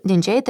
Din cei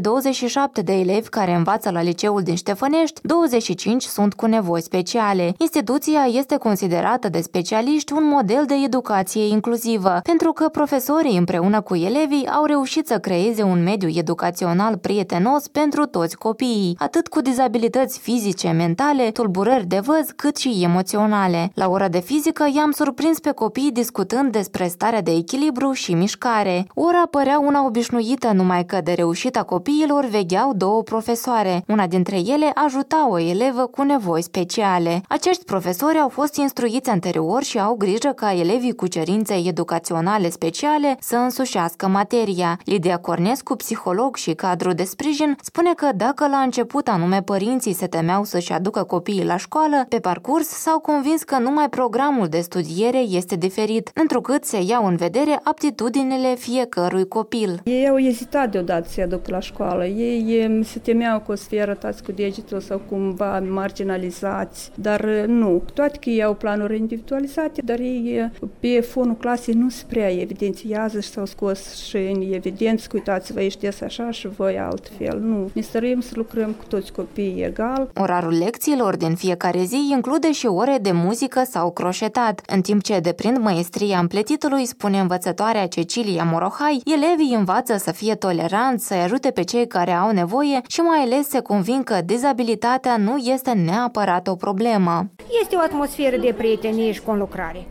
327 de elevi care învață la liceul din Ștefănești, 25 sunt cu nevoi speciale. Instituția este considerată de specialiști un model de educație inclusivă, pentru că profesorii împreună cu elevii au reușit să creeze un mediu educațional prietenos pentru toți copiii, atât cu dizabilități fizice, mentale, tulburări de văz, cât și emoționale. La ora de fizică i-am surprins pe copii discutând despre starea de echilibru și mișcare. Ora părea una obișnuită, numai că de reușita copiilor vegheau două profesoare. Una dintre ele ajuta o elevă cu nevoi speciale. Acești profesori au fost instruiți anterior și au grijă ca elevii cu cerințe educaționale speciale să însușească materia. Lidia Cornescu, psiholog și cadru de sprijin, spune că dacă la început anume părinții se temeau să-și aducă copiii la școală, pe parcurs s-au convins că numai programul de studiere este diferit, întrucât se iau în vedere aptitudinile fiecărui copil. Ei au ezitat deodată să-i aduc la școală. Ei se temeau că o să fie arătați cu degetul sau cumva marginalizați, dar nu. Toate că ei au planuri individualizate, dar ei pe fonul clasei nu se prea evidențiază și s-au scos și în evidență, uitați-vă, ești așa și voi altfel. Nu. Ne stărim să lucrăm cu toți copiii egal. Orarul lecțiilor din fiecare zi include și ore de muzică sau croșetat. În timp ce deprind măestria împletitului, spune învățătoarea Cecilia Morohai, elevii învață să fie toleranți, să-i ajute pe cei care au nevoie și mai ales se convin că dizabilitatea nu este neapărat o problemă. Este o atmosferă de prietenie și conlucrare.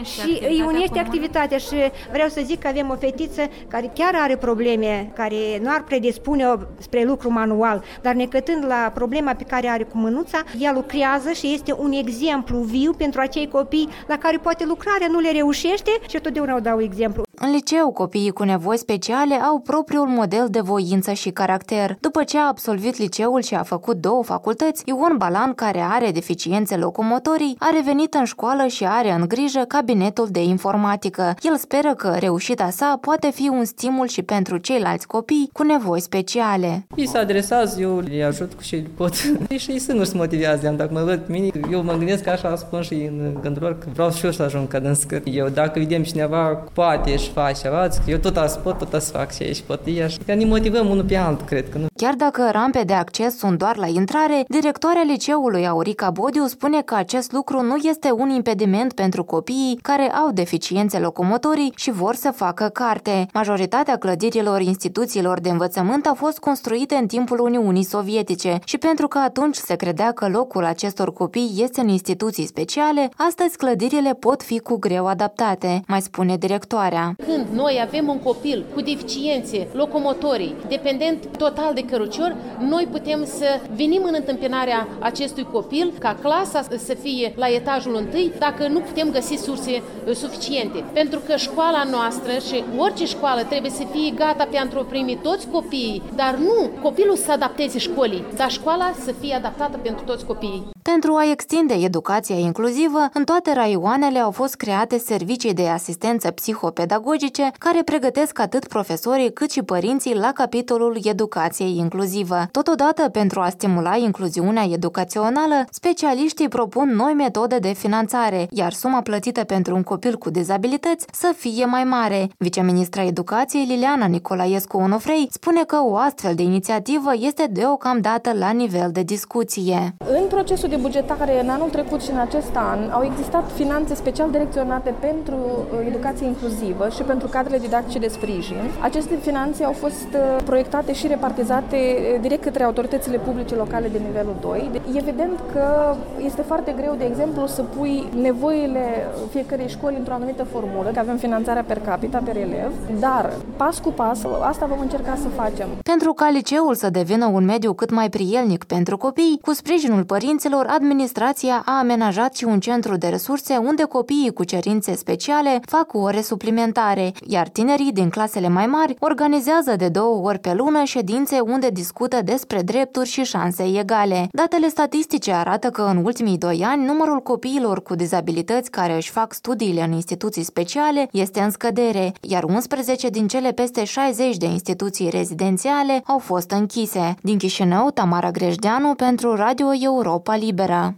Îi unește activitatea și vreau să zic că avem o fetiță care chiar are probleme, care nu ar predispune-o spre lucru manual, dar necătând la problema pe care are cu mânuța, ea lucrează și este un exemplu viu pentru acei copii la care poate lucrarea nu le reușește și totdeauna o dau exemplu. În liceu, copiii cu nevoi speciale au propriul model de voință și caracter. După ce a absolvit liceul și a făcut 2 facultăți, Ion Balan, care are deficiențe locomotorii, a revenit în școală și are în grijă cabinetul de informatică. El speră că reușita sa poate fi un stimul și pentru ceilalți copii cu nevoi speciale. Ei se adresează, eu îi ajut cu ce pot. Și ei singur se motivează. Dacă mă văd mine, eu mă gândesc că așa spun și în gândul lor că vreau și eu să ajung cadânscă. Eu dacă vedem cineva poate și face ceva, eu tot pot, tot să fac și ei și pot ei așa. Că ne motivăm unul pe altul, cred că nu. Chiar dacă rampe de acces sunt doar la intrare, directoarea liceului Aurica Bodiu spune că acest lucru nu este un impediment pentru copiii care au deficiențe locomotorii și vor să facă carte. Majoritatea clădirilor instituțiilor de învățământ au fost construite în timpul Uniunii Sovietice și pentru că atunci se credea că locul acestor copii este în instituții speciale, astăzi clădirile pot fi cu greu adaptate, mai spune directoarea. Când noi avem un copil cu deficiențe locomotorii, dependent total de cărucior, noi putem să venim în întâmpinarea acestui copil ca clasa să fie la etajul 1 dacă nu putem găsi surse suficiente. Pentru că școala noastră și orice școală trebuie să fie gata pentru a primi toți copiii, dar nu copilul să adapteze școlii, dar școala să fie adaptată pentru toți copiii. Pentru a extinde educația inclusivă, în toate raioanele au fost create servicii de asistență psihopedagogice care pregătesc atât profesorii cât și părinții la capitolul educației inclusivă. Totodată, pentru a stimula incluziunea educațională, specialiștii propun noi metode de finanțare, iar suma plătită pentru un copil cu dizabilități să fie mai mare. Viceministra Educației Liliana Nicolaescu Onofrei spune că o astfel de inițiativă este deocamdată la nivel de discuție. În procesul de bugetare în anul trecut și în acest an au existat finanțe special direcționate pentru educație inclusivă și pentru cadrele didactice de sprijin. Aceste finanțe au fost proiectate și repartizate direct către autoritățile publice locale de nivelul 2. Evident că este foarte greu, de exemplu, să pui nevoile fiecărei școli într-o anumită formulă, că avem finanțarea per capita, per elev, dar pas cu pas, asta vom încerca să facem. Pentru ca liceul să devină un mediu cât mai prielnic pentru copii, cu sprijinul părinților, administrația a amenajat și un centru de resurse unde copiii cu cerințe speciale fac ore suplimentare, iar tinerii din clasele mai mari organizează de 2 ori pe lună ședințe unde discută despre drepturi și șanse egale. Datele statistice arată că în ultimii 2 ani numărul copiilor cu dizabilități care își fac studiile în instituții speciale este în scădere, iar 11 din cele peste 60 de instituții rezidențiale au fost închise. Din Chișinău, Tamara Grejdeanu pentru Radio Europa Liberă.